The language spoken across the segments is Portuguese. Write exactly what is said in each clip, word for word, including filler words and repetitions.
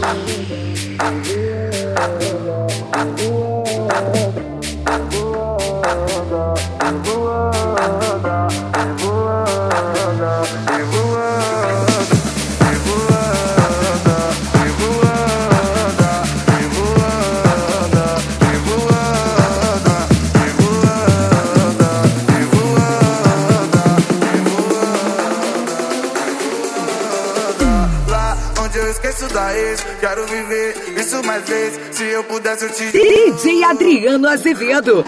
Eu esqueço da ex, quero viver isso mais vezes. Se eu pudesse eu te... D J Adriano Azevedo.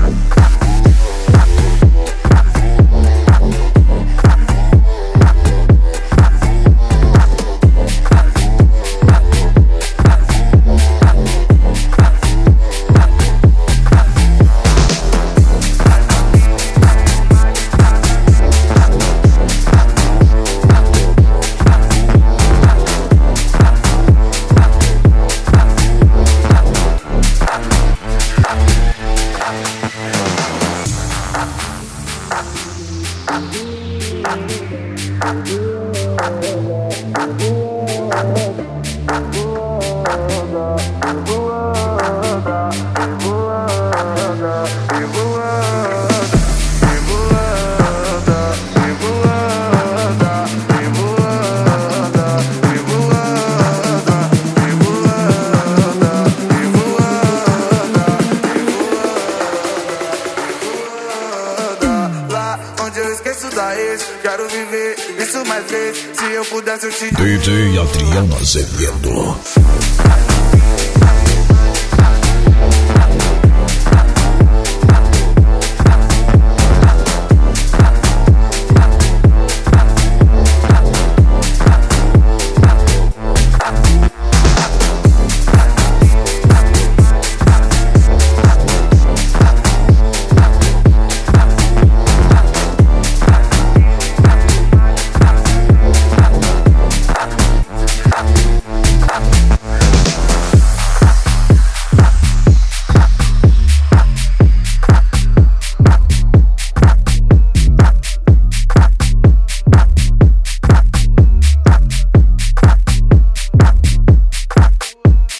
Eu esqueço da ex, quero viver isso mais vezes. Se eu pudesse eu te... D J Adriano Azevedo.